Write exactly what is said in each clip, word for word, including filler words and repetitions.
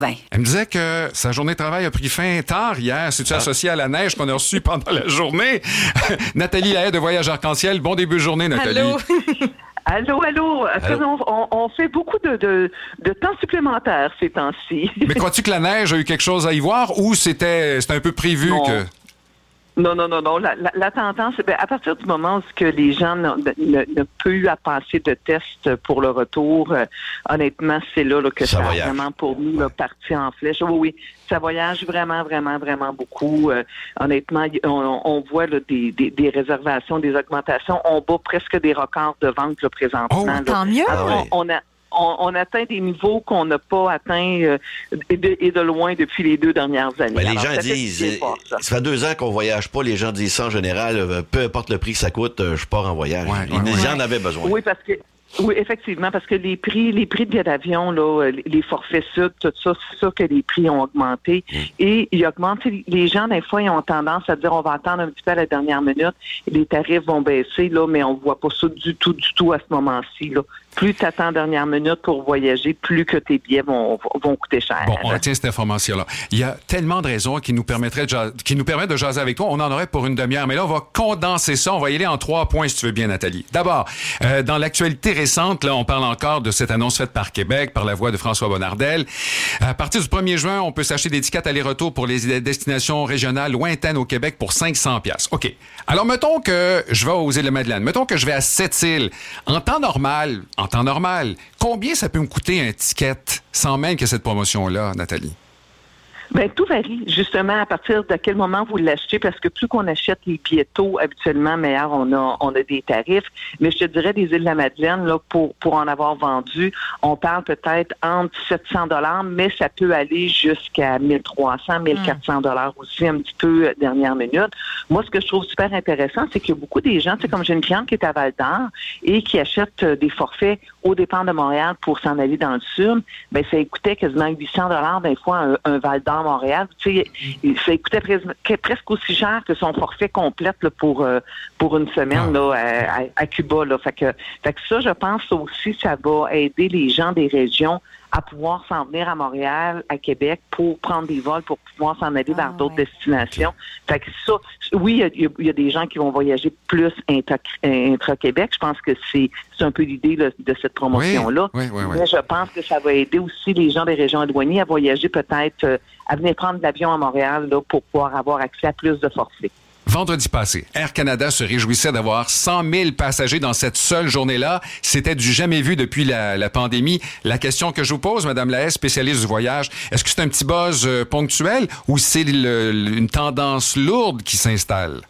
Ben. Elle me disait que sa journée de travail a pris fin tard hier. C'est-tu ah. associé à la neige qu'on a reçue pendant la journée? Nathalie Lahaye de Voyage Arc-en-Ciel. Bon début de journée, Nathalie. Allô? Allô, allô. allô. On, on fait beaucoup de, de, de temps supplémentaire ces temps-ci. Mais crois-tu que la neige a eu quelque chose à y voir ou c'était, c'était un peu prévu non. que... Non, non, non, non. La, la, la tendance, ben, à partir du moment où que les gens ne, ne, ne peuvent eu à passer de tests pour le retour, euh, honnêtement, c'est là, là que ça, ça a vraiment pour nous là, parti en flèche. Oui, oui, ça voyage vraiment, vraiment, vraiment beaucoup. Euh, honnêtement, on, on voit là, des, des, des réservations, des augmentations. On bat presque des records de vente là, présentement. Oh, là. Tant mieux! Alors, on, on a On, on atteint des niveaux qu'on n'a pas atteints euh, et, de, et de loin depuis les deux dernières années. Mais les Alors, gens disent, fort, ça. ça fait deux ans qu'on voyage pas, les gens disent ça en général, euh, peu importe le prix que ça coûte, euh, je pars en voyage. Ouais, Ils ouais, en ouais. avaient besoin. Oui, parce que Oui, effectivement, parce que les prix, les prix de billets d'avion, là, les forfaits sud, tout ça, c'est sûr que les prix ont augmenté. Mmh. Et ils augmentent. Les gens, des fois, ils ont tendance à dire on va attendre un petit peu à la dernière minute, les tarifs vont baisser, là, mais on voit pas ça du tout, du tout à ce moment-ci, là. Plus tu attends dernière minute pour voyager, plus que tes billets vont, vont coûter cher. Bon, on retient cette information-là. Il y a tellement de raisons qui nous permettraient de jaser, qui nous permettent de jaser avec toi. On en aurait pour une demi-heure, mais là, on va condenser ça. On va y aller en trois points, si tu veux bien, Nathalie. D'abord, euh, dans l'actualité récente, là, on parle encore de cette annonce faite par Québec, par la voix de François Bonnardel. À partir du premier juin, on peut s'acheter des tickets aller-retour pour les destinations régionales lointaines au Québec pour cinq cents dollars. OK. Alors, mettons que je vais aux îles-de-Madeleine. Mettons que je vais à Sept-Îles. En temps normal, en temps normal, combien ça peut me coûter un ticket sans même qu'il y ait cette promotion-là, Nathalie? Bien, tout varie, justement, à partir de quel moment vous l'achetez, parce que plus qu'on achète les billets tôt, habituellement, meilleur on a, on a des tarifs. Mais je te dirais, des îles de la Madeleine, là, pour, pour en avoir vendu, on parle peut-être entre sept cents dollars, mais ça peut aller jusqu'à mille trois cents, mille quatre cents dollars aussi, un petit peu dernière minute. Moi, ce que je trouve super intéressant, c'est qu'il y a beaucoup des gens, tu sais, comme j'ai une cliente qui est à Val-d'Or et qui achète des forfaits au départ de Montréal pour s'en aller dans le sud, bien, ça coûtait quasiment huit cents dollars des fois un, un Val-d'Or Montréal. Tu sais, ça coûtait pres- presque aussi cher que son forfait complète là, pour euh, pour une semaine là, à, à, à Cuba. Là. Fait que, fait que ça, je pense aussi, ça va aider les gens des régions à pouvoir s'en venir à Montréal, à Québec, pour prendre des vols, pour pouvoir s'en aller vers ah, d'autres ouais. destinations. Fait que ça, oui, il y, y a des gens qui vont voyager plus intra, intra-Québec. Je pense que c'est, c'est un peu l'idée là, de cette promotion-là. Oui, oui, oui, oui. Mais je pense que ça va aider aussi les gens des régions éloignées à voyager peut-être, euh, à venir prendre l'avion à Montréal là, pour pouvoir avoir accès à plus de forfaits. Vendredi passé, Air Canada se réjouissait d'avoir cent mille passagers dans cette seule journée-là. C'était du jamais vu depuis la, la pandémie. La question que je vous pose, Madame Lahaye, spécialiste du voyage, est-ce que c'est un petit buzz euh, ponctuel ou c'est le, le, une tendance lourde qui s'installe?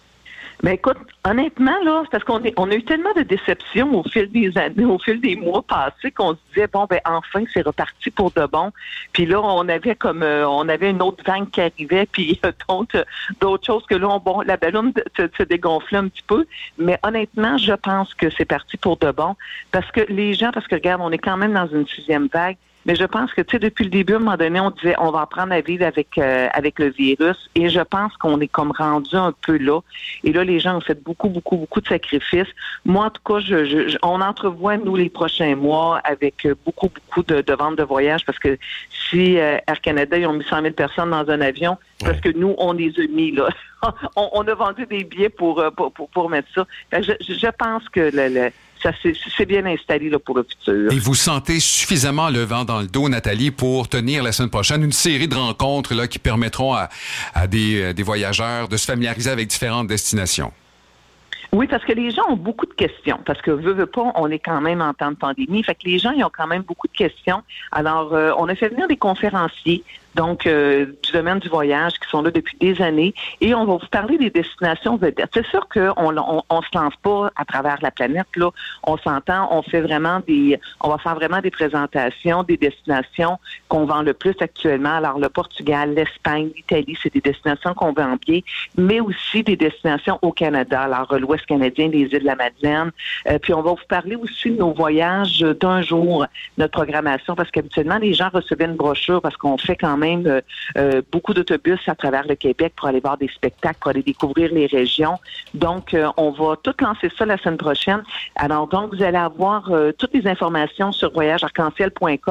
Ben écoute, honnêtement, là, c'est parce qu'on est, on a eu tellement de déceptions au fil des années, au fil des mois passés qu'on se disait, bon, ben enfin, c'est reparti pour de bon. Puis là, on avait comme, euh, on avait une autre vague qui arrivait, puis euh, d'autres, d'autres choses que là, on, bon, la ballonne se, se dégonflait un petit peu. Mais honnêtement, je pense que c'est parti pour de bon. Parce que les gens, parce que regarde, on est quand même dans une sixième vague. Mais je pense que, tu sais, depuis le début, à un moment donné, on disait on va apprendre à vivre avec euh, avec le virus. Et je pense qu'on est comme rendu un peu là. Et là, les gens ont fait beaucoup, beaucoup, beaucoup de sacrifices. Moi, en tout cas, je, je, je, on entrevoit, nous, les prochains mois avec beaucoup, beaucoup de, de ventes de voyage. Parce que si euh, Air Canada, ils ont mis cent mille personnes dans un avion, ouais. parce que nous, on les a mis, là. on, on a vendu des billets pour, pour, pour, pour mettre ça. Je, je pense que le... le Ça, c'est, c'est bien installé là, pour le futur. Et vous sentez suffisamment le vent dans le dos, Nathalie, pour tenir la semaine prochaine une série de rencontres là, qui permettront à, à des, des voyageurs de se familiariser avec différentes destinations? Oui, parce que les gens ont beaucoup de questions. Parce que, veut, veut pas, on est quand même en temps de pandémie. Fait que les gens, ils ont quand même beaucoup de questions. Alors, euh, on a fait venir des conférenciers, donc euh, du domaine du voyage, qui sont là depuis des années. Et on va vous parler des destinations vedettes. C'est sûr qu'on on, on se lance pas à travers la planète, là. On s'entend, on fait vraiment des... On va faire vraiment des présentations, des destinations qu'on vend le plus actuellement. Alors, le Portugal, l'Espagne, l'Italie, c'est des destinations qu'on vend bien, mais aussi des destinations au Canada. Alors, l'Ouest canadien, les îles de la Madeleine. Euh, puis on va vous parler aussi de nos voyages d'un jour, notre programmation, parce qu'habituellement, les gens recevaient une brochure parce qu'on fait quand même euh, euh, beaucoup d'autobus à travers le Québec pour aller voir des spectacles, pour aller découvrir les régions. Donc, euh, on va tout lancer ça la semaine prochaine. Alors, donc, vous allez avoir euh, toutes les informations sur voyage arc en ciel point com.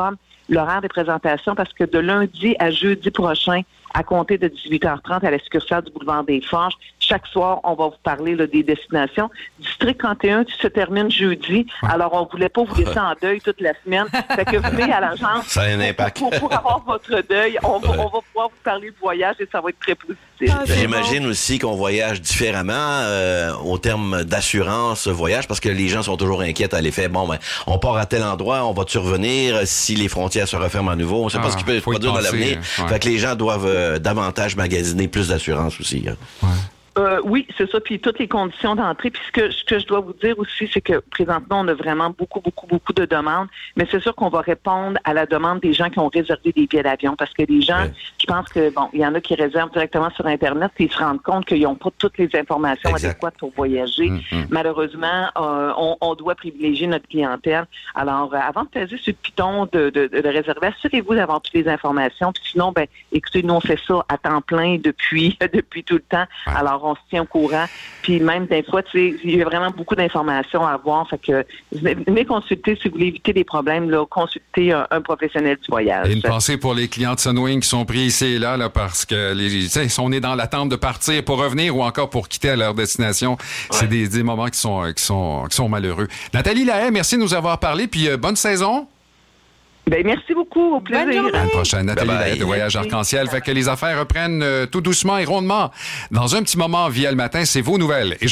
l'horaire des présentations parce que de lundi à jeudi prochain, à compter de dix-huit heures trente à la succursale du boulevard des Forges. Chaque soir, on va vous parler là, des destinations. District trente et un qui se termine jeudi. Alors, on voulait pas vous laisser en deuil toute la semaine. Fait que venez à l'agence ça a un impact. Pour, pour avoir votre deuil. On va, ouais. on va pouvoir vous parler de voyage et ça va être très positif. Ah, j'imagine bon. aussi qu'on voyage différemment euh, au terme d'assurance voyage parce que les gens sont toujours inquiets à l'effet. Bon, ben, on part à tel endroit, on va-tu revenir si les frontières se referment à nouveau? On ne sait ah, pas ce qui peut se produire dans l'avenir. Ouais. Fait que les gens doivent euh, davantage magasiner plus d'assurance aussi. Hein. Ouais. Euh, oui, c'est ça. Puis toutes les conditions d'entrée. Puis ce que, ce que je dois vous dire aussi, c'est que présentement, on a vraiment beaucoup, beaucoup, beaucoup de demandes. Mais c'est sûr qu'on va répondre à la demande des gens qui ont réservé des billets d'avion. Parce que les gens, oui. je pense que, bon, il y en a qui réservent directement sur Internet et ils se rendent compte qu'ils n'ont pas toutes les informations exact. adéquates pour voyager. Mm-hmm. Malheureusement, euh, on, on doit privilégier notre clientèle. Alors, euh, avant de peser sur le piton de, de, de, de réserver, assurez-vous d'avoir toutes les informations. Puis sinon, ben, écoutez, nous, on fait ça à temps plein depuis, depuis tout le temps. Ouais. Alors, on se tient au courant. Puis même des fois, tu sais, il y a vraiment beaucoup d'informations à avoir. Fait que venez consulter si vous voulez éviter des problèmes, là, consultez un, un professionnel du voyage. Et une pensée pour les clients de Sunwing qui sont pris ici et là, là parce que les, on est dans l'attente de partir pour revenir ou encore pour quitter à leur destination. Ouais. C'est des, des moments qui sont, qui sont, qui sont malheureux. Nathalie Lahaye, merci de nous avoir parlé. Puis euh, bonne saison. Ben, merci beaucoup. Au plaisir. À la prochaine. Nathalie bye bye. Lahaye de Voyage Arc-en-Ciel. Fait que les affaires reprennent euh, tout doucement et rondement. Dans un petit moment, via le matin, c'est vos nouvelles. Et